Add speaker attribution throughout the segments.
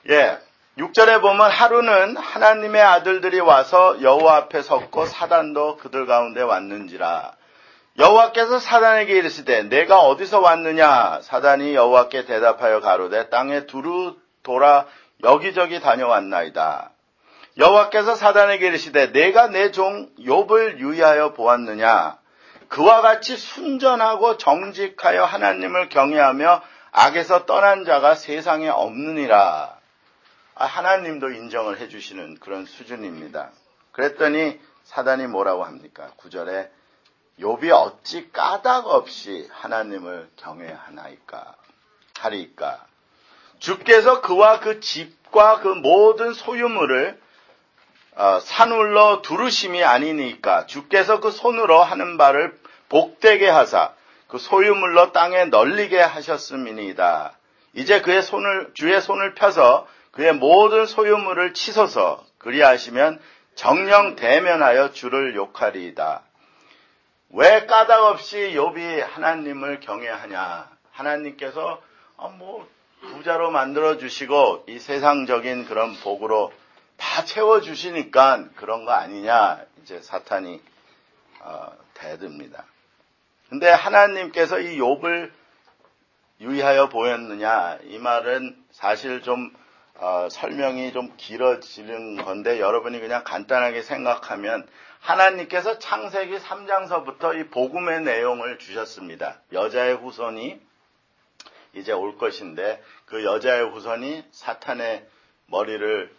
Speaker 1: 예, 6절에 보면 하루는 하나님의 아들들이 와서 여호와 앞에 섰고 사단도 그들 가운데 왔는지라. 여호와께서 사단에게 이르시되 내가 어디서 왔느냐? 사단이 여호와께 대답하여 가로되 땅에 두루 돌아 여기저기 다녀왔나이다. 여호와께서 사단에게 이르시되 내가 내 종 욥을 유의하여 보았느냐? 그와 같이 순전하고 정직하여 하나님을 경외하며 악에서 떠난 자가 세상에 없느니라. 하나님도 인정을 해주시는 그런 수준입니다. 그랬더니 사단이 뭐라고 합니까? 9절에 욥이 어찌 까닭 없이 하나님을 경외하나이까 하리이까. 주께서 그와 그 집과 그 모든 소유물을 산울러 두르심이 아니니까. 주께서 그 손으로 하는 바를 복되게 하사 그 소유물로 땅에 널리게 하셨음이니이다. 이제 주의 손을 펴서 그의 모든 소유물을 치소서. 그리하시면 정령 대면하여 주를 욕하리이다. 왜 까닭 없이 욥이 하나님을 경외하냐? 하나님께서 부자로 만들어 주시고 이 세상적인 그런 복으로 다 채워 주시니까 그런 거 아니냐? 이제 사탄이 대듭니다. 근데 하나님께서 이 욥을 유의하여 보였느냐? 이 말은 사실 좀 설명이 좀 길어지는 건데 여러분이 그냥 간단하게 생각하면 하나님께서 창세기 3장서부터 이 복음의 내용을 주셨습니다. 여자의 후손이 이제 올 것인데 그 여자의 후손이 사탄의 머리를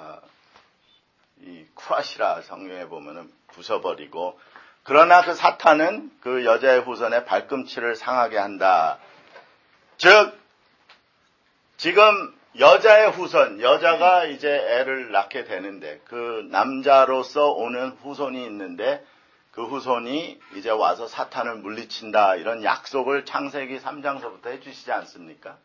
Speaker 1: 이 쿠아시라 성경에 보면은 부숴버리고, 그러나 그 사탄은 그 여자의 후손의 발꿈치를 상하게 한다. 즉 지금 여자의 후손, 여자가 이제 애를 낳게 되는데 그 남자로서 오는 후손이 있는데 그 후손이 이제 와서 사탄을 물리친다, 이런 약속을 창세기 3장서부터 해주시지 않습니까?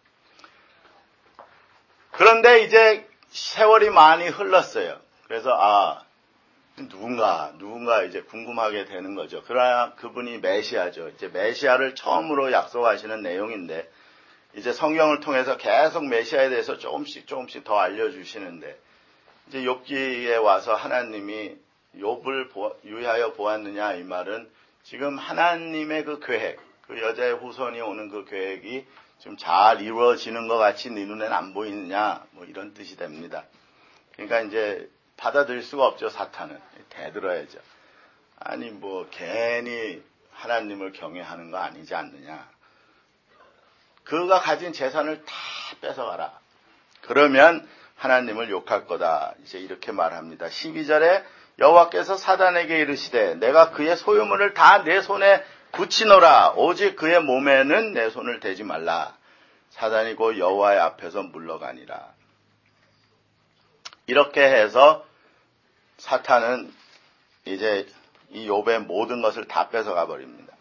Speaker 1: 그런데 이제 세월이 많이 흘렀어요. 그래서 누군가 이제 궁금하게 되는 거죠. 그러나 그분이 메시아죠. 이제 메시아를 처음으로 약속하시는 내용인데 이제 성경을 통해서 계속 메시아에 대해서 조금씩 더 알려주시는데, 이제 욥기에 와서 하나님이 욥을 유의하여 보았느냐, 이 말은 지금 하나님의 그 계획, 그 여자의 후손이 오는 그 계획이 지금 잘 이루어지는 것 같이 네 눈에는 안 보이느냐, 이런 뜻이 됩니다. 그러니까 이제 받아들일 수가 없죠. 사탄은 대들어야죠. 아니 괜히 하나님을 경외하는 거 아니지 않느냐. 그가 가진 재산을 다 뺏어가라. 그러면 하나님을 욕할 거다. 이제 이렇게 말합니다. 12절에 여호와께서 사단에게 이르시되 내가 그의 소유물을 다 내 손에 붙이노라. 오직 그의 몸에는 내 손을 대지 말라. 사단이 곧 여호와의 앞에서 물러가니라. 이렇게 해서 사탄은 이제 이 욥의 모든 것을 다 뺏어가 버립니다.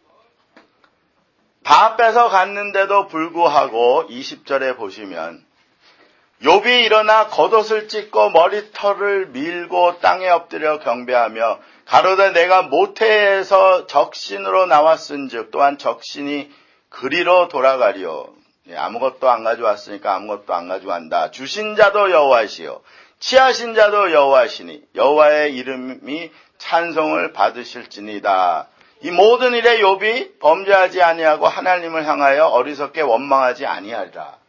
Speaker 1: 다 뺏어갔는데도 불구하고 20절에 보시면 욥이 일어나 겉옷을 찢고 머리털을 밀고 땅에 엎드려 경배하며 가로되 내가 모태에서 적신으로 나왔은즉 또한 적신이 그리로 돌아가리요. 아무것도 안 가져왔으니까 아무것도 안 가져간다. 주신 자도 여호와시요 취하신 자도 여호와시니 여호와의 이름이 찬송을 받으실지니이다. 이 모든 일에 욥이 범죄하지 아니하고 하나님을 향하여 어리석게 원망하지 아니한다.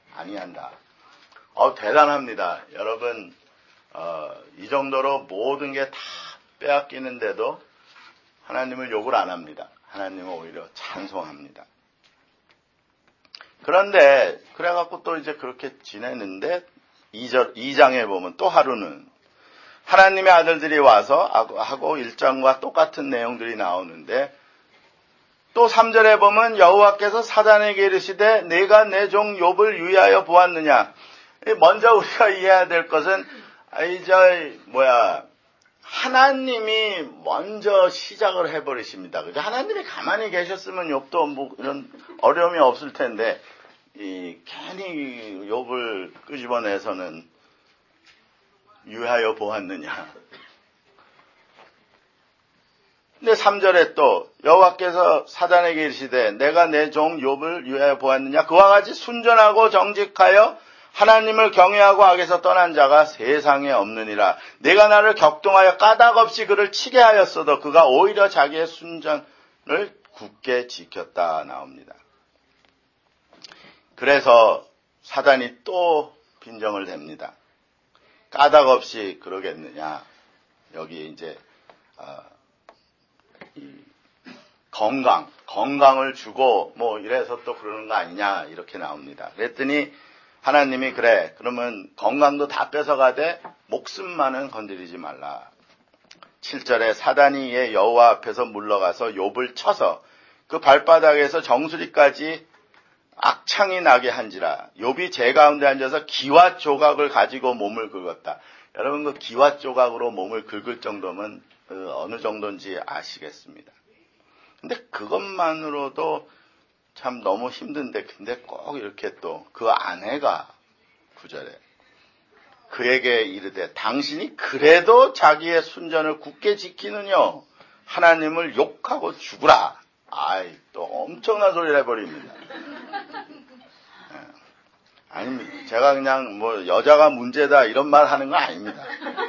Speaker 1: 대단합니다. 여러분, 이 정도로 모든 게 다 빼앗기는데도 하나님을 욕을 안 합니다. 하나님은 오히려 찬송합니다. 그런데 그래갖고 또 이제 그렇게 지내는데 2장에 보면 또 하루는 하나님의 아들들이 와서 하고 1장과 똑같은 내용들이 나오는데 또 3절에 보면 여호와께서 사단에게 이르시되 내가 내 종 욥을 유의하여 보았느냐. 먼저 우리가 이해해야 될 것은 하나님이 먼저 시작을 해버리십니다. 그죠? 하나님이 가만히 계셨으면 욥도 이런 어려움이 없을 텐데 괜히 욥을 끄집어내서는 유의하여 보았느냐. 근데 3절에 또 여호와께서 사단에게 이르시되 내가 내 종 욥을 유의하여 보았느냐. 그와 같이 순전하고 정직하여 하나님을 경외하고 악에서 떠난 자가 세상에 없느니라. 내가 나를 격동하여 까닭없이 그를 치게 하였어도 그가 오히려 자기의 순전을 굳게 지켰다 나옵니다. 그래서 사단이 또 빈정을 댑니다. 까닭없이 그러겠느냐. 여기 이제 건강을 주고 뭐 이래서 또 그러는 거 아니냐 이렇게 나옵니다. 그랬더니 하나님이 그래 그러면 건강도 다 뺏어가되 목숨만은 건드리지 말라. 7절에 사단이 이에 여호와 앞에서 물러가서 욥을 쳐서 그 발바닥에서 정수리까지 악창이 나게 한지라. 욥이 제 가운데 앉아서 기와 조각을 가지고 몸을 긁었다. 여러분 그 기와 조각으로 몸을 긁을 정도면 어느 정도인지 아시겠습니다. 근데 그것만으로도 참 너무 힘든데 근데 꼭 이렇게 또 그 아내가 9절에 그에게 이르되 당신이 그래도 자기의 순전을 굳게 지키느뇨 하나님을 욕하고 죽으라. 아이 또 엄청난 소리를 해버립니다. 아니 제가 그냥 뭐 여자가 문제다 이런 말 하는 거 아닙니다.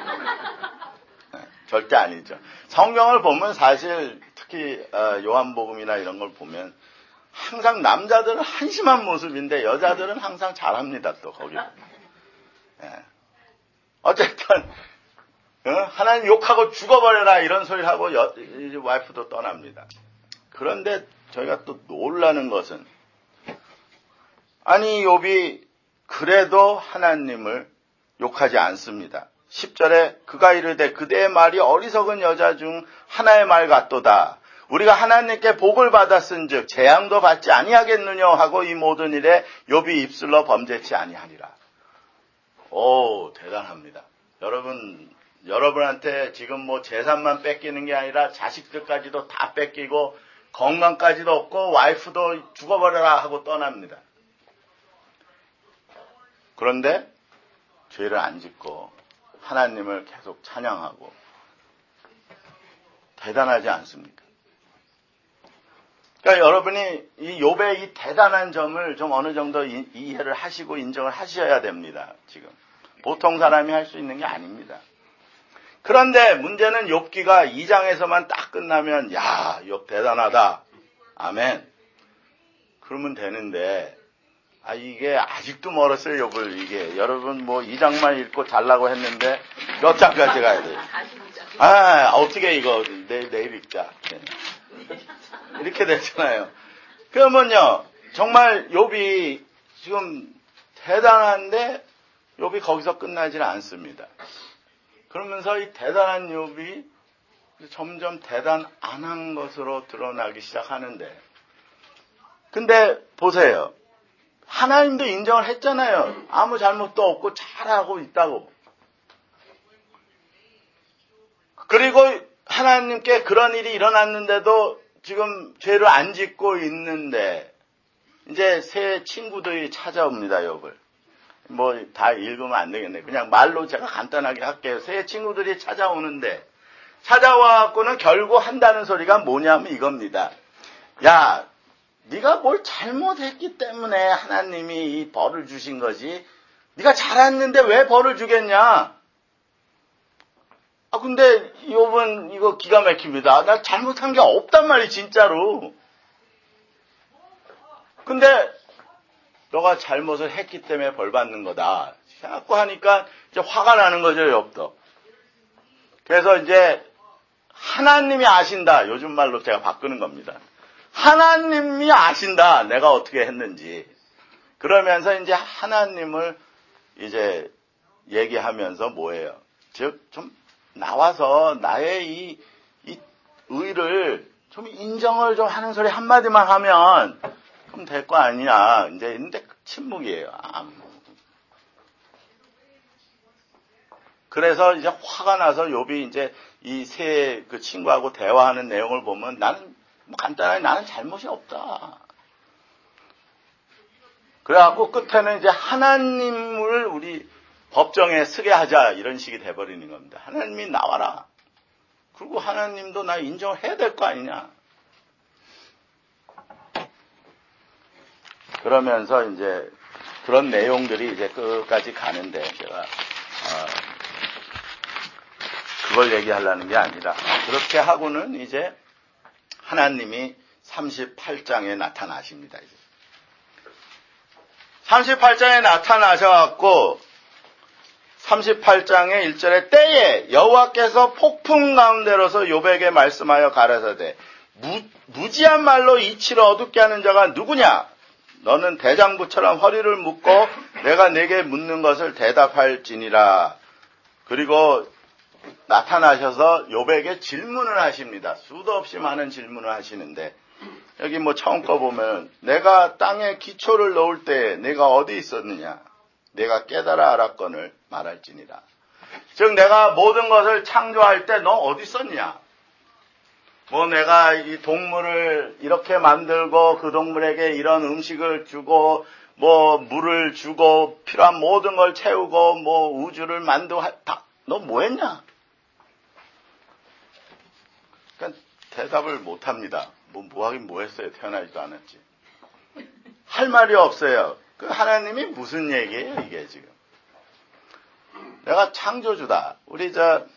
Speaker 1: 절대 아니죠. 성경을 보면 사실 특히 요한복음이나 이런 걸 보면 항상 남자들은 한심한 모습인데 여자들은 항상 잘합니다. 또 거기 보면. 어쨌든 하나님 욕하고 죽어버려라 이런 소리를 하고 와이프도 떠납니다. 그런데 저희가 또 놀라는 것은 아니 욥이 그래도 하나님을 욕하지 않습니다. 10절에 그가 이르되 그대의 말이 어리석은 여자 중 하나의 말 같도다. 우리가 하나님께 복을 받았은즉 재앙도 받지 아니하겠느냐 하고 이 모든 일에 욥이 입술로 범죄치 아니하니라. 오 대단합니다. 여러분한테 지금 뭐 재산만 뺏기는 게 아니라 자식들까지도 다 뺏기고 건강까지도 없고 와이프도 죽어버려라 하고 떠납니다. 그런데 죄를 안 짓고 하나님을 계속 찬양하고 대단하지 않습니까? 그러니까 여러분이 이 욥의 이 대단한 점을 좀 어느 정도 이해를 하시고 인정을 하셔야 됩니다. 지금 보통 사람이 할 수 있는 게 아닙니다. 그런데 문제는 욥기가 2장에서만 딱 끝나면 야, 욥 대단하다. 아멘. 그러면 되는데 이게 아직도 멀었어요. 욥을 이게 여러분 뭐 2장만 읽고 잘라고 했는데 몇 장까지 가야 돼요. 어떻게 이거 내일 읽자. 이렇게 됐잖아요. 그러면요 정말 욥이 지금 대단한데 욥이 거기서 끝나지는 않습니다. 그러면서 이 대단한 욥이 점점 대단 안 한 것으로 드러나기 시작하는데 근데 보세요. 하나님도 인정을 했잖아요. 아무 잘못도 없고 잘하고 있다고. 그리고 하나님께 그런 일이 일어났는데도 지금 죄를 안 짓고 있는데 이제 새 친구들이 찾아옵니다. 욥을. 뭐 다 읽으면 안 되겠네. 그냥 말로 제가 간단하게 할게요. 새 친구들이 찾아오는데 찾아와갖고는 결국 한다는 소리가 뭐냐면 이겁니다. 야, 네가 뭘 잘못했기 때문에 하나님이 이 벌을 주신 거지. 네가 잘했는데 왜 벌을 주겠냐? 근데 욥은 이거 기가 막힙니다. 나 잘못한 게 없단 말이 진짜로. 근데 너가 잘못을 했기 때문에 벌 받는 거다. 자꾸 하니까 이제 화가 나는 거죠, 욥도. 그래서 이제 하나님이 아신다. 요즘 말로 제가 바꾸는 겁니다. 하나님이 아신다. 내가 어떻게 했는지. 그러면서 이제 하나님을 이제 얘기하면서 뭐예요? 즉, 좀 나와서 나의 이 의를 좀 인정을 좀 하는 소리 한마디만 하면 그럼 될 거 아니냐. 이제 근데 침묵이에요. 그래서 이제 화가 나서 욥이 이제 이 새 그 친구하고 대화하는 내용을 보면 나는 간단하게 나는 잘못이 없다. 그래갖고 끝에는 이제 하나님을 우리 법정에 서게 하자 이런 식이 돼버리는 겁니다. 하나님이 나와라. 그리고 하나님도 나 인정을 해야 될 거 아니냐. 그러면서 이제 그런 내용들이 이제 끝까지 가는데 제가 그걸 얘기하려는 게 아니라 그렇게 하고는 이제 하나님이 38장에 나타나십니다. 이제. 38장에 나타나셔갖고 38장의 1절에 때에 여호와께서 폭풍 가운데로서 욥에게 말씀하여 가라사대 무지한 말로 이치를 어둡게 하는 자가 누구냐? 너는 대장부처럼 허리를 묶고 내가 네게 묻는 것을 대답할지니라. 그리고 나타나셔서 욥에게 질문을 하십니다. 수도 없이 많은 질문을 하시는데 여기 뭐 처음 거 보면 내가 땅에 기초를 놓을 때 내가 어디 있었느냐? 내가 깨달아 알았거늘 말할지니라. 즉 내가 모든 것을 창조할 때 너 어디 있었냐? 뭐 내가 이 동물을 이렇게 만들고 그 동물에게 이런 음식을 주고 뭐 물을 주고 필요한 모든 걸 채우고 뭐 우주를 만들고 너 뭐 했냐? 그러니까 대답을 못 합니다. 뭐 하긴 뭐 했어요. 태어나지도 않았지. 할 말이 없어요. 그 하나님이 무슨 얘기예요, 이게 지금? 내가 창조주다. 우리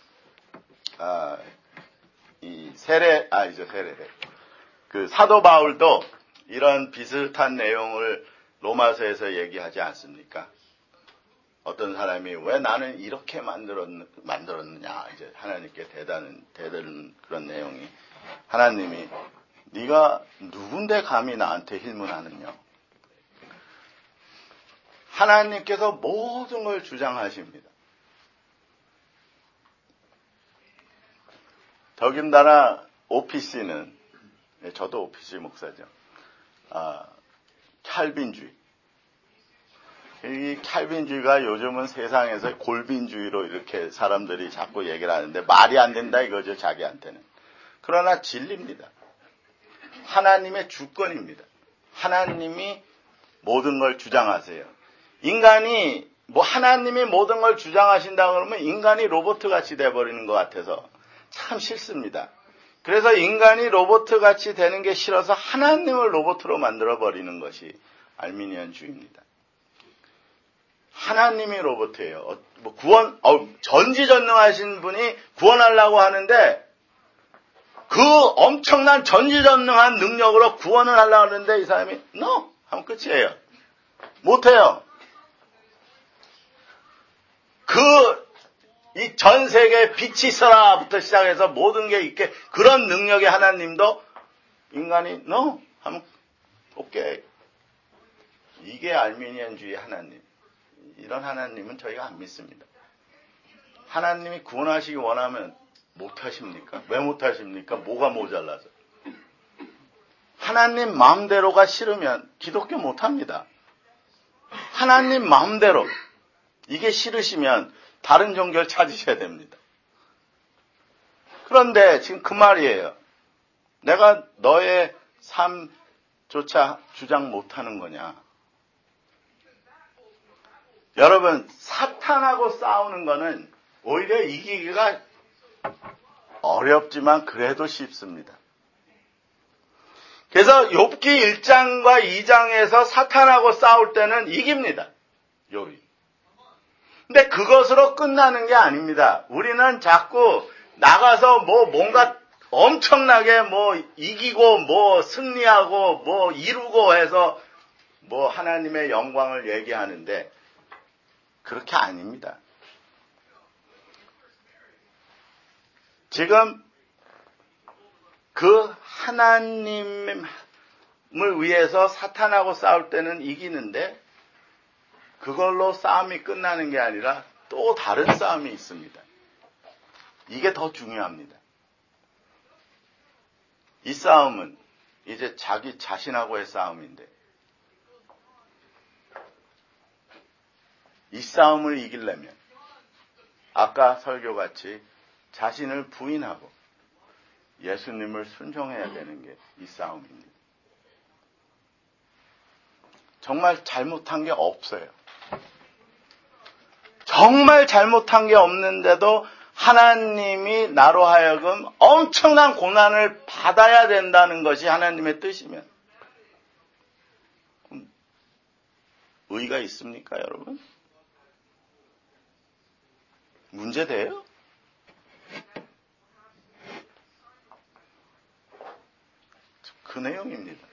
Speaker 1: 그 사도 바울도 이런 비슷한 내용을 로마서에서 얘기하지 않습니까? 어떤 사람이 왜 나는 이렇게 만들었느냐, 이제 하나님께 대다는 그런 내용이 하나님이 네가 누군데 감히 나한테 힐문하느냐? 하나님께서 모든 걸 주장하십니다. 더군다나 OPC는 저도 OPC 목사죠. 칼빈주의. 이 칼빈주의가 요즘은 세상에서 골빈주의로 이렇게 사람들이 자꾸 얘기를 하는데 말이 안 된다 이거죠, 자기한테는. 그러나 진리입니다. 하나님의 주권입니다. 하나님이 모든 걸 주장하세요. 인간이 하나님이 모든 걸 주장하신다 그러면 인간이 로봇같이 돼버리는 것 같아서 참 싫습니다. 그래서 인간이 로봇같이 되는 게 싫어서 하나님을 로봇으로 만들어버리는 것이 알미니안주의입니다. 하나님이 로봇이에요. 전지전능하신 분이 구원하려고 하는데 그 엄청난 전지전능한 능력으로 구원을 하려고 하는데 이 사람이 no! 하면 끝이에요. 못해요. 이 전 세계에 빛이 있어라부터 시작해서 모든 게 있게 그런 능력의 하나님도 인간이 no! 하면 오케이. 이게 알미니안주의 하나님. 이런 하나님은 저희가 안 믿습니다. 하나님이 구원하시기 원하면 못하십니까? 왜 못하십니까? 뭐가 모자라서. 하나님 마음대로가 싫으면 기독교 못합니다. 하나님 마음대로 이게 싫으시면 다른 종교를 찾으셔야 됩니다. 그런데 지금 그 말이에요. 내가 너의 삶조차 주장 못하는 거냐. 여러분, 사탄하고 싸우는 거는 오히려 이기기가 어렵지만 그래도 쉽습니다. 그래서 욥기 1장과 2장에서 사탄하고 싸울 때는 이깁니다. 욥이. 근데 그것으로 끝나는 게 아닙니다. 우리는 자꾸 나가서 뭔가 엄청나게 이기고 승리하고 이루고 해서 하나님의 영광을 얘기하는데 그렇게 아닙니다. 지금 그 하나님을 위해서 사탄하고 싸울 때는 이기는데 그걸로 싸움이 끝나는 게 아니라 또 다른 싸움이 있습니다. 이게 더 중요합니다. 이 싸움은 이제 자기 자신하고의 싸움인데 이 싸움을 이기려면 아까 설교같이 자신을 부인하고 예수님을 순종해야 되는 게 이 싸움입니다. 정말 잘못한 게 없어요. 정말 잘못한 게 없는데도 하나님이 나로 하여금 엄청난 고난을 받아야 된다는 것이 하나님의 뜻이면 의가 있습니까, 여러분? 문제돼요? 그 내용입니다.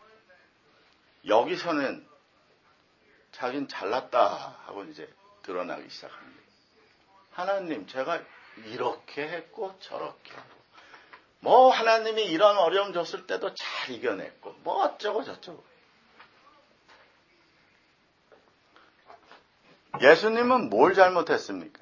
Speaker 1: 여기서는 자긴 잘났다 하고 이제 드러나기 시작합니다. 하나님, 제가 이렇게 했고 저렇게 하고 뭐 하나님이 이런 어려움 줬을 때도 잘 이겨냈고 뭐 어쩌고 저쩌고. 예수님은 뭘 잘못했습니까?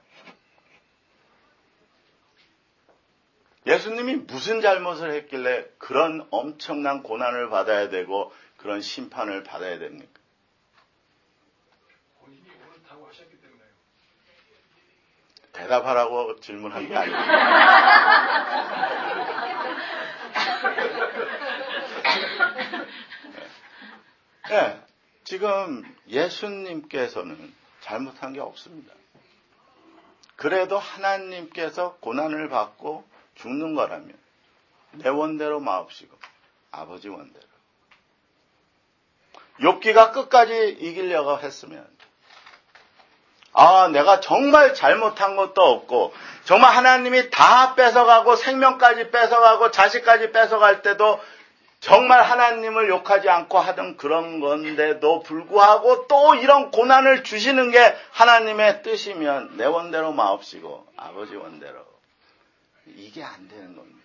Speaker 1: 예수님이 무슨 잘못을 했길래 그런 엄청난 고난을 받아야 되고 그런 심판을 받아야 됩니까?
Speaker 2: 본인이 옳다고 하셨기 때문에요.
Speaker 1: 대답하라고 질문한 게 아니에요. 네, 지금 예수님께서는 잘못한 게 없습니다. 그래도 하나님께서 고난을 받고 죽는 거라면 내 원대로 마옵시고 아버지 원대로. 욥기가 끝까지 이기려고 했으면 내가 정말 잘못한 것도 없고 정말 하나님이 다 뺏어가고 생명까지 뺏어가고 자식까지 뺏어갈 때도 정말 하나님을 욕하지 않고 하던 그런 건데도 불구하고 또 이런 고난을 주시는 게 하나님의 뜻이면 내 원대로 마옵시고 아버지 원대로. 이게 안 되는 겁니다.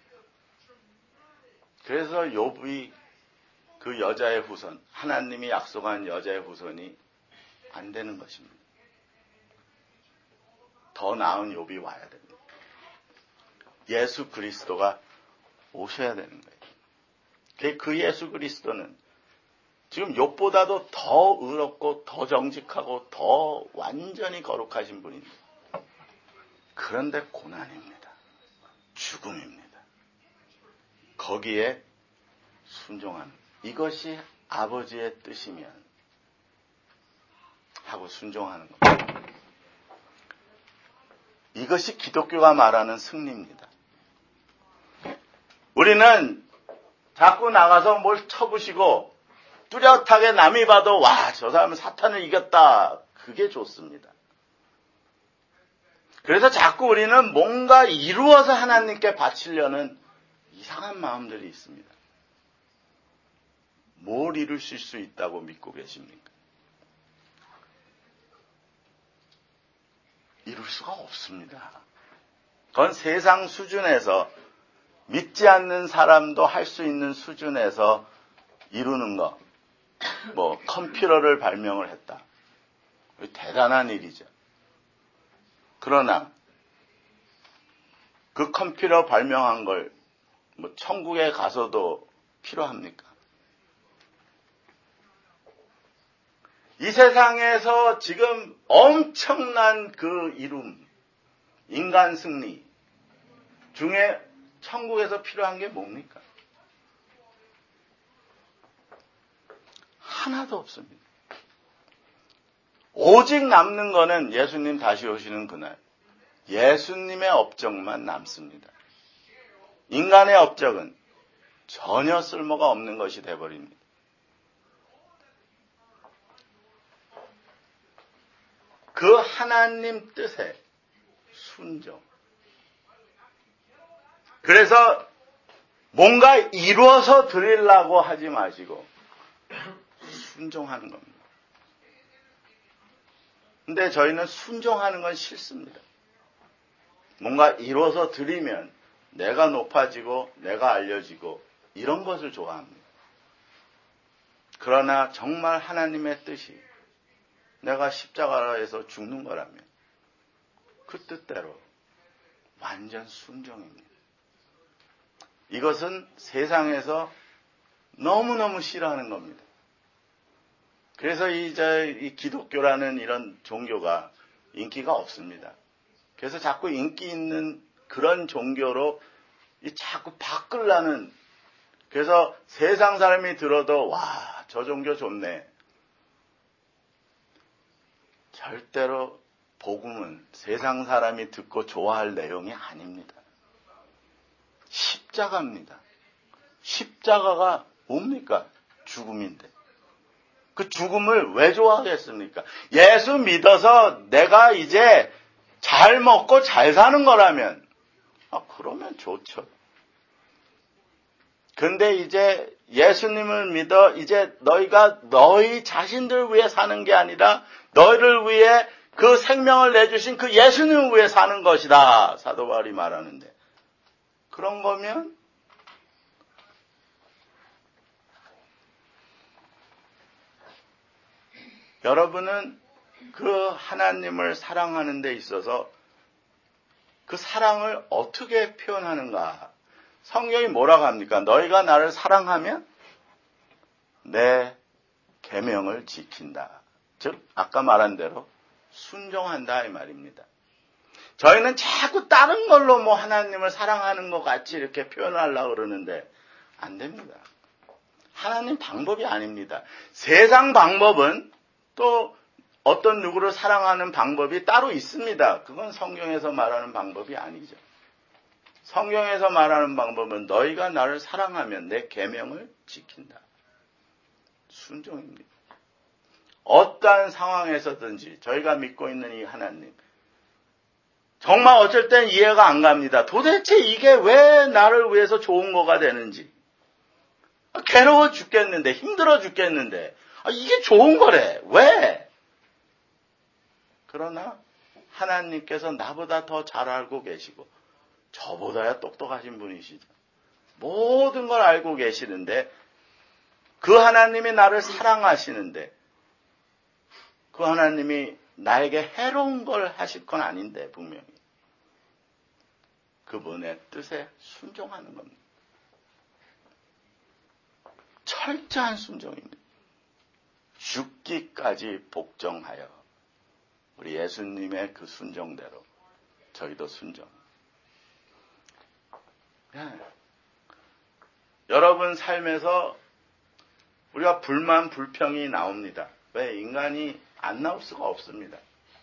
Speaker 1: 그래서 욥이 그 여자의 후손, 하나님이 약속한 여자의 후손이 안 되는 것입니다. 더 나은 욥이 와야 됩니다. 예수 그리스도가 오셔야 되는 거예요. 그 예수 그리스도는 지금 욥보다도 더 의롭고 더 정직하고 더 완전히 거룩하신 분입니다. 그런데 고난입니다. 죽음입니다. 거기에 순종하는 이것이 아버지의 뜻이면 하고 순종하는 겁니다. 이것이 기독교가 말하는 승리입니다. 우리는 자꾸 나가서 뭘 쳐부시고 뚜렷하게 남이 봐도 와, 저 사람은 사탄을 이겼다. 그게 좋습니다. 그래서 자꾸 우리는 뭔가 이루어서 하나님께 바치려는 이상한 마음들이 있습니다. 뭘 이루실 수 있다고 믿고 계십니까? 이룰 수가 없습니다. 그건 세상 수준에서 믿지 않는 사람도 할 수 있는 수준에서 이루는 거. 뭐 컴퓨터를 발명을 했다. 대단한 일이죠. 그러나 그 컴퓨터 발명한 걸 뭐 천국에 가서도 필요합니까? 이 세상에서 지금 엄청난 그 이룸, 인간 승리 중에 천국에서 필요한 게 뭡니까? 하나도 없습니다. 오직 남는 거는 예수님 다시 오시는 그날 예수님의 업적만 남습니다. 인간의 업적은 전혀 쓸모가 없는 것이 되어버립니다. 그 하나님 뜻에 순종. 그래서 뭔가 이루어서 드리려고 하지 마시고 순종하는 겁니다. 근데 저희는 순종하는 건 싫습니다. 뭔가 이루어서 드리면 내가 높아지고 내가 알려지고 이런 것을 좋아합니다. 그러나 정말 하나님의 뜻이 내가 십자가에서 죽는 거라면 그 뜻대로 완전 순종입니다. 이것은 세상에서 너무너무 싫어하는 겁니다. 그래서 이 기독교라는 이런 종교가 인기가 없습니다. 그래서 자꾸 인기 있는 그런 종교로 자꾸 바꾸려는, 그래서 세상 사람이 들어도 와, 저 종교 좋네. 절대로 복음은 세상 사람이 듣고 좋아할 내용이 아닙니다. 십자가입니다. 십자가가 뭡니까? 죽음인데. 그 죽음을 왜 좋아하겠습니까? 예수 믿어서 내가 이제 잘 먹고 잘 사는 거라면, 그러면 좋죠. 근데 이제 예수님을 믿어 이제 너희가 너희 자신들 위해 사는 게 아니라 너희를 위해 그 생명을 내주신 그 예수님을 위해 사는 것이다. 사도 바울이 말하는데. 그런 거면 여러분은 그 하나님을 사랑하는 데 있어서 그 사랑을 어떻게 표현하는가? 성경이 뭐라고 합니까? 너희가 나를 사랑하면 내 계명을 지킨다. 즉 아까 말한 대로 순종한다 이 말입니다. 저희는 자꾸 다른 걸로 뭐 하나님을 사랑하는 것 같이 이렇게 표현하려고 그러는데 안 됩니다. 하나님 방법이 아닙니다. 세상 방법은 또 어떤 누구를 사랑하는 방법이 따로 있습니다. 그건 성경에서 말하는 방법이 아니죠. 성경에서 말하는 방법은 너희가 나를 사랑하면 내 계명을 지킨다. 순종입니다. 어떠한 상황에서든지 저희가 믿고 있는 이 하나님, 정말 어쩔 땐 이해가 안 갑니다. 도대체 이게 왜 나를 위해서 좋은 거가 되는지. 괴로워 죽겠는데, 힘들어 죽겠는데, 이게 좋은 거래. 왜? 그러나 하나님께서 나보다 더 잘 알고 계시고 저보다야 똑똑하신 분이시죠. 모든 걸 알고 계시는데 그 하나님이 나를 사랑하시는데 그 하나님이 나에게 해로운 걸 하실 건 아닌데 분명히 그분의 뜻에 순종하는 겁니다. 철저한 순종입니다. 죽기까지 복종하여 우리 예수님의 그 순종대로 저희도 순종. 여러분 삶에서 우리가 불만, 불평이 나옵니다. 왜? 인간이 안 나올 수가 없습니다.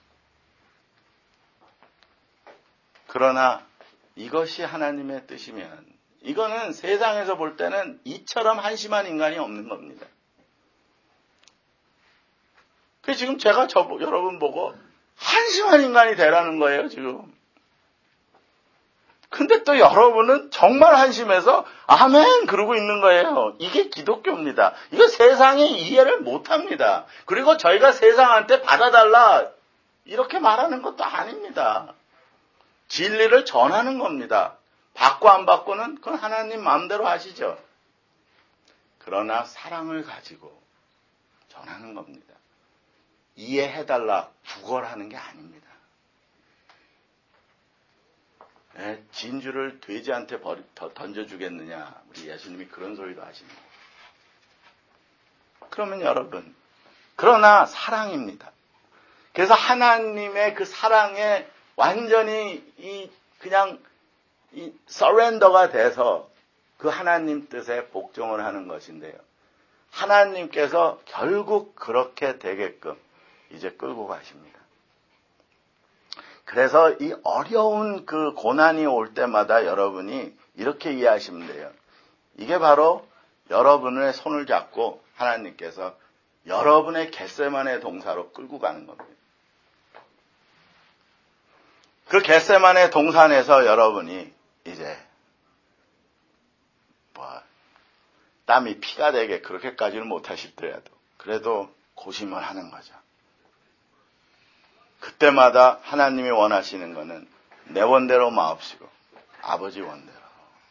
Speaker 1: 그러나 이것이 하나님의 뜻이면 이거는 세상에서 볼 때는 이처럼 한심한 인간이 없는 겁니다. 그래서 지금 제가 여러분 보고 한심한 인간이 되라는 거예요, 지금. 근데 또 여러분은 정말 한심해서 아멘 그러고 있는 거예요. 이게 기독교입니다. 이거 세상이 이해를 못합니다. 그리고 저희가 세상한테 받아달라 이렇게 말하는 것도 아닙니다. 진리를 전하는 겁니다. 받고 안 받고는 그건 하나님 마음대로 하시죠. 그러나 사랑을 가지고 전하는 겁니다. 이해해달라 구걸하는 게 아닙니다. 진주를 돼지한테 던져주겠느냐. 우리 예수님이 그런 소리도 하십니다. 그러면 여러분, 그러나 사랑입니다. 그래서 하나님의 그 사랑에 완전히 그냥 서렌더가 돼서 그 하나님 뜻에 복종을 하는 것인데요. 하나님께서 결국 그렇게 되게끔 이제 끌고 가십니다. 그래서 이 어려운 그 고난이 올 때마다 여러분이 이렇게 이해하시면 돼요. 이게 바로 여러분의 손을 잡고 하나님께서 여러분의 겟세마네 동사로 끌고 가는 겁니다. 그 겟세마네 동산에서 여러분이 이제 땀이 피가 되게 그렇게까지는 못하시더라도 그래도 고심을 하는 거죠. 그때마다 하나님이 원하시는 것은 내 원대로 마옵시고 아버지 원대로.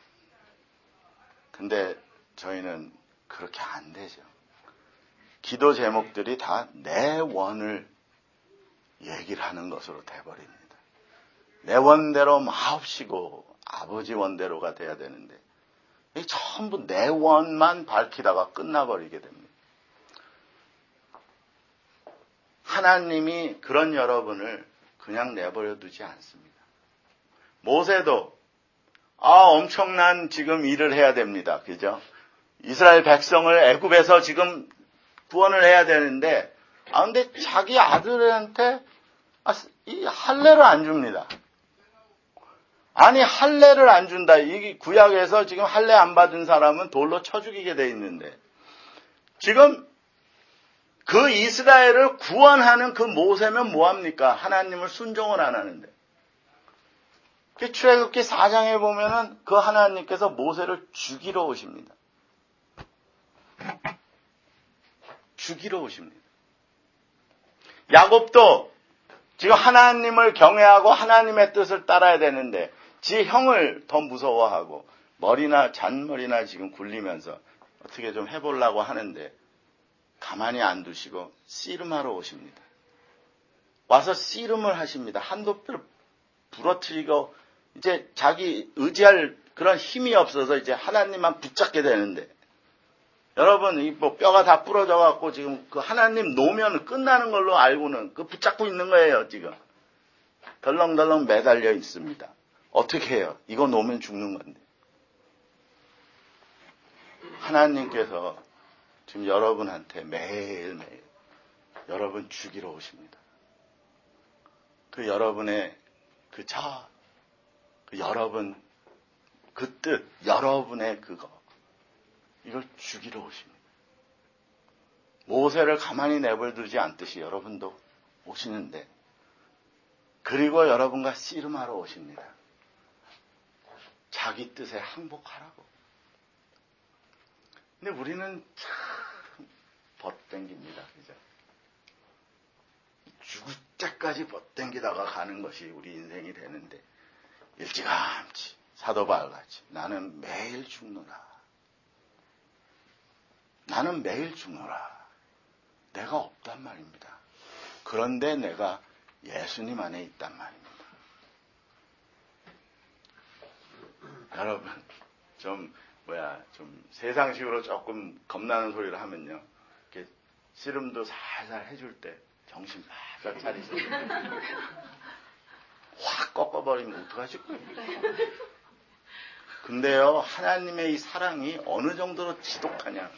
Speaker 1: 근데 저희는 그렇게 안 되죠. 기도 제목들이 다 내 원을 얘기를 하는 것으로 돼버립니다. 내 원대로 마옵시고 아버지 원대로가 돼야 되는데 전부 내 원만 밝히다가 끝나버리게 됩니다. 하나님이 그런 여러분을 그냥 내버려 두지 않습니다. 모세도 엄청난 지금 일을 해야 됩니다. 그죠? 이스라엘 백성을 애굽에서 지금 구원을 해야 되는데 근데 자기 아들한테 이 할례를 안 줍니다. 아니 할례를 안 준다. 이 구약에서 지금 할례 안 받은 사람은 돌로 쳐 죽이게 돼 있는데 지금 그 이스라엘을 구원하는 그 모세면 뭐합니까? 하나님을 순종을 안 하는데. 출애굽기 4장에 보면은 그 하나님께서 모세를 죽이러 오십니다. 죽이러 오십니다. 야곱도 지금 하나님을 경외하고 하나님의 뜻을 따라야 되는데 지 형을 더 무서워하고 잔머리나 지금 굴리면서 어떻게 좀 해보려고 하는데 가만히 안 두시고 씨름하러 오십니다. 와서 씨름을 하십니다. 한도뼈를 부러뜨리고 이제 자기 의지할 그런 힘이 없어서 이제 하나님만 붙잡게 되는데 여러분 이 뭐 뼈가 다 부러져 갖고 지금 그 하나님 놓으면 끝나는 걸로 알고는 그 붙잡고 있는 거예요. 지금 덜렁덜렁 매달려 있습니다. 어떻게 해요? 이거 놓으면 죽는 건데. 하나님께서 지금 여러분한테 매일매일 여러분 죽이러 오십니다. 그 여러분의 여러분 그 뜻, 여러분의 그거 이걸 죽이러 오십니다. 모세를 가만히 내버려두지 않듯이 여러분도 오시는데 그리고 여러분과 씨름하러 오십니다. 자기 뜻에 항복하라고. 근데 우리는 참 벗댕깁니다. 그죠? 죽을 때까지 벗댕기다가 가는 것이 우리 인생이 되는데 일찌감치 사도 바울같이 나는 매일 죽노라. 나는 매일 죽노라. 내가 없단 말입니다. 그런데 내가 예수님 안에 있단 말입니다. 여러분, 좀 세상식으로 조금 겁나는 소리를 하면요. 이렇게 씨름도 살살 해줄 때 정신 바짝 차리세요. 확 꺾어버리면 어떡하실 거예요? 근데요, 하나님의 이 사랑이 어느 정도로 지독하냐.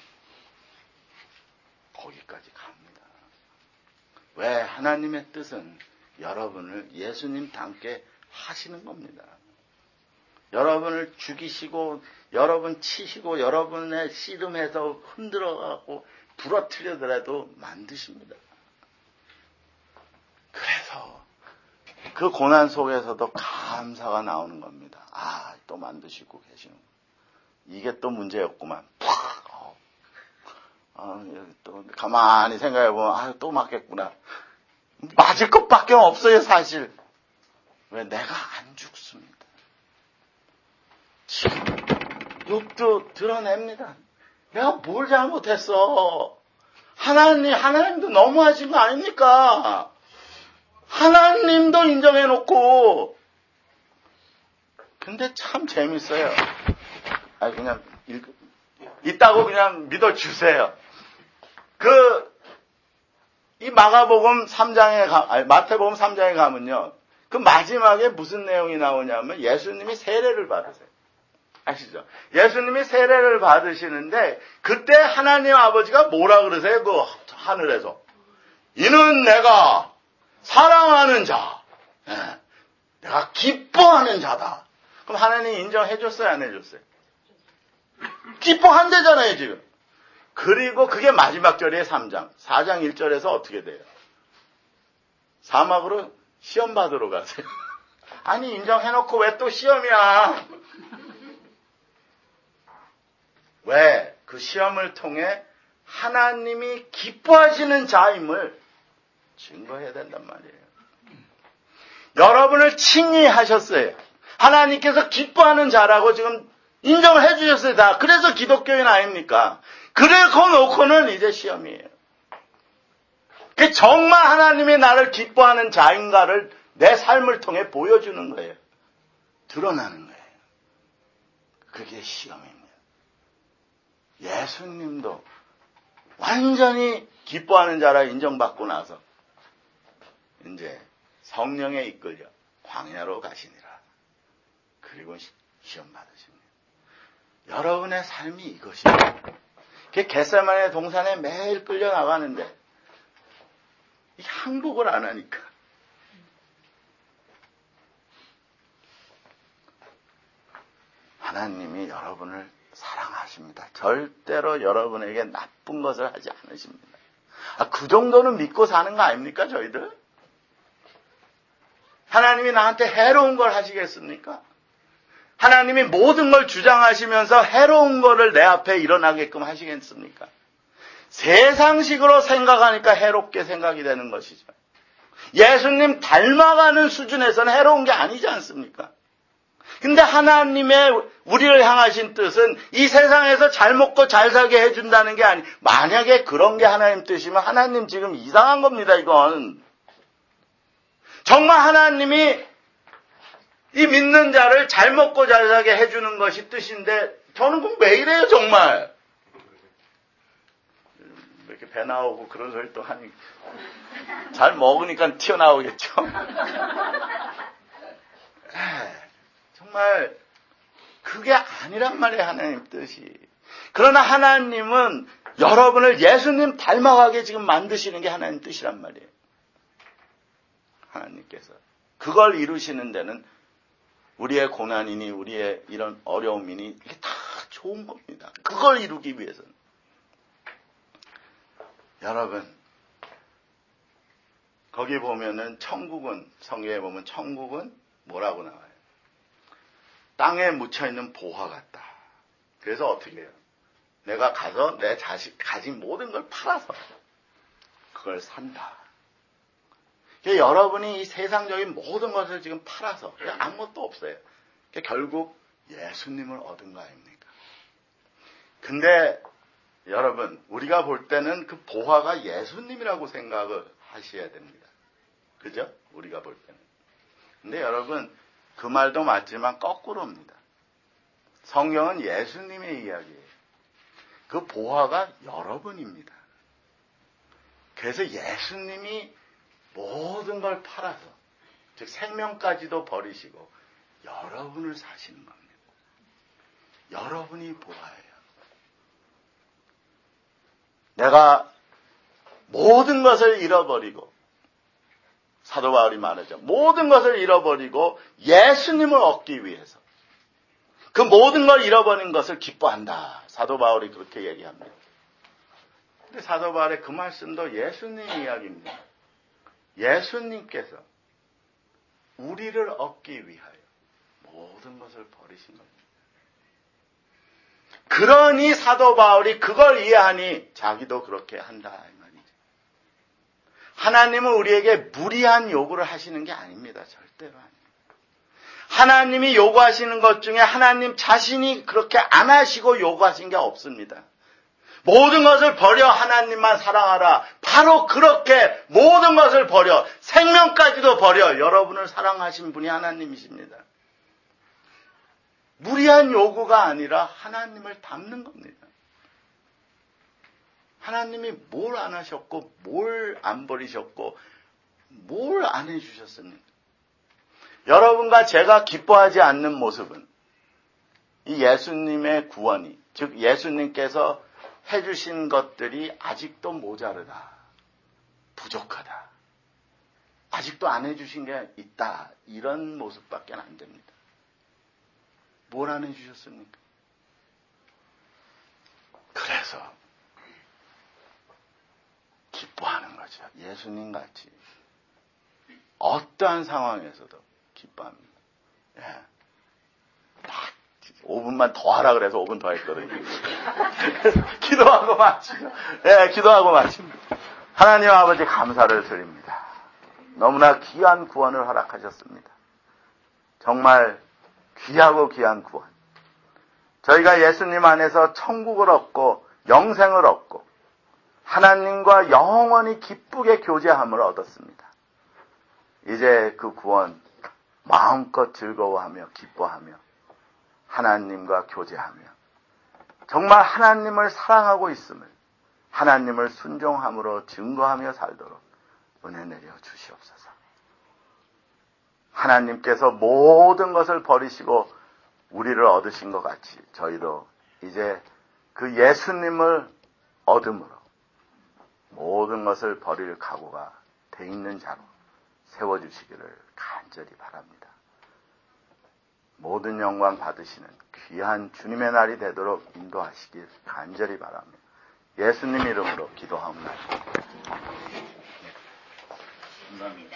Speaker 1: 거기까지 갑니다. 왜? 하나님의 뜻은 여러분을 예수님 닮게 하시는 겁니다. 여러분을 죽이시고 여러분 치시고 여러분의 씨름해서 흔들어가고 부러뜨려더라도 만드십니다. 그래서 그 고난 속에서도 감사가 나오는 겁니다. 아, 또 만드시고 계시는 거. 이게 또 문제였구만. 또 가만히 생각해보면 또 맞겠구나. 맞을 것밖에 없어요, 사실. 왜? 내가 안 죽습니다. 지금 욥도 드러냅니다. 내가 뭘 잘못했어. 하나님도 너무하신 거 아닙니까? 하나님도 인정해놓고. 근데 참 재밌어요. 그냥 있다고 그냥 믿어주세요. 이 마태복음 3장에 가면요. 그 마지막에 무슨 내용이 나오냐면 예수님이 세례를 받으세요. 아시죠? 예수님이 세례를 받으시는데 그때 하나님 아버지가 뭐라 그러세요? 그 하늘에서. 이는 내가 사랑하는 자. 내가 기뻐하는 자다. 그럼 하나님 인정해줬어요? 안 해줬어요? 기뻐한대잖아요, 지금. 그리고 그게 마지막 절의 3장. 4장 1절에서 어떻게 돼요? 사막으로 시험 받으러 가세요. 아니, 인정해놓고 왜 또 시험이야? 왜? 그 시험을 통해 하나님이 기뻐하시는 자임을 증거해야 된단 말이에요. 여러분을 칭의하셨어요. 하나님께서 기뻐하는 자라고 지금 인정을 해주셨어요. 다. 그래서 기독교인 아닙니까? 그래서 놓고는 이제 시험이에요. 정말 하나님이 나를 기뻐하는 자인가를 내 삶을 통해 보여주는 거예요. 드러나는 거예요. 그게 시험입니다. 예수님도 완전히 기뻐하는 자라 인정받고 나서 이제 성령에 이끌려 광야로 가시니라. 그리고 시험 받으십니다. 여러분의 삶이 이것이에요. 겟세마네 동산에 매일 끌려 나가는데 항복을 안 하니까. 하나님이 여러분을 사랑하십니다. 절대로 여러분에게 나쁜 것을 하지 않으십니다. 그 정도는 믿고 사는 거 아닙니까, 저희들? 하나님이 나한테 해로운 걸 하시겠습니까? 하나님이 모든 걸 주장하시면서 해로운 거를 내 앞에 일어나게끔 하시겠습니까? 세상식으로 생각하니까 해롭게 생각이 되는 것이죠. 예수님 닮아가는 수준에서는 해로운 게 아니지 않습니까? 근데 하나님의 우리를 향하신 뜻은 이 세상에서 잘 먹고 잘 살게 해준다는 게 아니, 만약에 그런 게 하나님 뜻이면 하나님 지금 이상한 겁니다, 이건. 정말 하나님이 이 믿는 자를 잘 먹고 잘 살게 해주는 것이 뜻인데, 저는 그럼 왜 이래요, 정말? 이렇게 배 나오고 그런 소리 또 하니, 잘 먹으니까 튀어나오겠죠? 정말 그게 아니란 말이에요, 하나님 뜻이. 그러나 하나님은 여러분을 예수님 닮아가게 지금 만드시는 게 하나님 뜻이란 말이에요. 하나님께서 그걸 이루시는 데는 우리의 고난이니 우리의 이런 어려움이니 이게 다 좋은 겁니다. 그걸 이루기 위해서는. 여러분, 거기 보면은 천국은, 성경에 보면 천국은 뭐라고 나와요? 땅에 묻혀있는 보화 같다. 그래서 어떻게 해요? 내가 가서 내 자식 가진 모든 걸 팔아서 그걸 산다. 여러분이 이 세상적인 모든 것을 지금 팔아서 아무것도 없어요. 결국 예수님을 얻은 거 아닙니까? 근데 여러분, 우리가 볼 때는 그 보화가 예수님이라고 생각을 하셔야 됩니다. 그죠? 우리가 볼 때는. 근데 여러분, 그 말도 맞지만 거꾸로입니다. 성경은 예수님의 이야기예요. 그 보화가 여러분입니다. 그래서 예수님이 모든 걸 팔아서, 즉 생명까지도 버리시고 여러분을 사시는 겁니다. 여러분이 보화예요. 내가 모든 것을 잃어버리고, 사도 바울이 말하죠. 모든 것을 잃어버리고 예수님을 얻기 위해서 그 모든 걸 잃어버린 것을 기뻐한다. 사도 바울이 그렇게 얘기합니다. 근데 사도 바울의 그 말씀도 예수님 이야기입니다. 예수님께서 우리를 얻기 위하여 모든 것을 버리신 겁니다. 그러니 사도 바울이 그걸 이해하니 자기도 그렇게 한다 이 말이죠. 하나님은 우리에게 무리한 요구를 하시는 게 아닙니다. 절대로 아닙니다. 하나님이 요구하시는 것 중에 하나님 자신이 그렇게 안 하시고 요구하신 게 없습니다. 모든 것을 버려 하나님만 사랑하라. 바로 그렇게 모든 것을 버려, 생명까지도 버려 여러분을 사랑하신 분이 하나님이십니다. 무리한 요구가 아니라 하나님을 닮는 겁니다. 하나님이 뭘 안 하셨고 뭘 안 버리셨고 뭘 안 해주셨습니까? 여러분과 제가 기뻐하지 않는 모습은 이 예수님의 구원이, 즉 예수님께서 해주신 것들이 아직도 모자르다, 부족하다, 아직도 안 해주신 게 있다, 이런 모습밖에 안 됩니다. 뭘 안 해주셨습니까? 그래서 기뻐하는 거죠. 예수님 같이 어떠한 상황에서도 기뻐합니다. 예. 딱 5분만 더 하라 그래서 5분 더 했거든요. 기도하고 마치죠. 예, 기도하고 마칩니다. 하나님 아버지 감사를 드립니다. 너무나 귀한 구원을 허락하셨습니다. 정말 귀하고 귀한 구원. 저희가 예수님 안에서 천국을 얻고 영생을 얻고 하나님과 영원히 기쁘게 교제함을 얻었습니다. 이제 그 구원 마음껏 즐거워하며 기뻐하며 하나님과 교제하며 정말 하나님을 사랑하고 있음을 하나님을 순종함으로 증거하며 살도록 은혜 내려 주시옵소서. 하나님께서 모든 것을 버리시고 우리를 얻으신 것 같이 저희도 이제 그 예수님을 얻음으로 모든 것을 버릴 각오가 돼 있는 자로 세워주시기를 간절히 바랍니다. 모든 영광 받으시는 귀한 주님의 날이 되도록 인도하시길 간절히 바랍니다. 예수님 이름으로 기도하옵나이다. 감사합니다.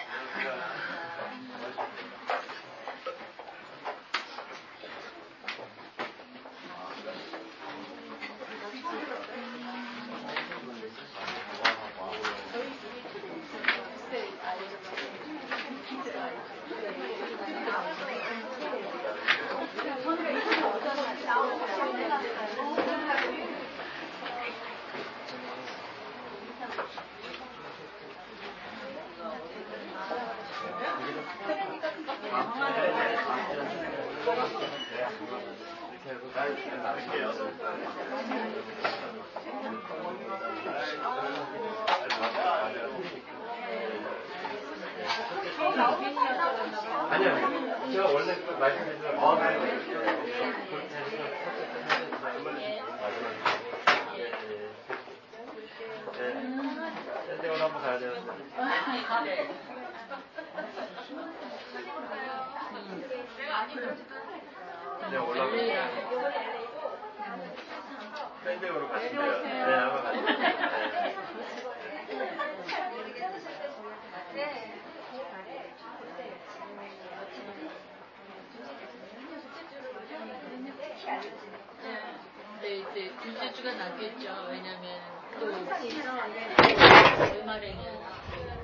Speaker 3: 아니요, 제가 원래 그 말씀드린 밴딩으로 한번 가야 되는데. 네, 올라가요. 밴딩으로 가시면 돼요. 네, 한번 가시면
Speaker 4: 네, 이제 둘째 주가 낫겠죠. 왜냐면 또 주말에는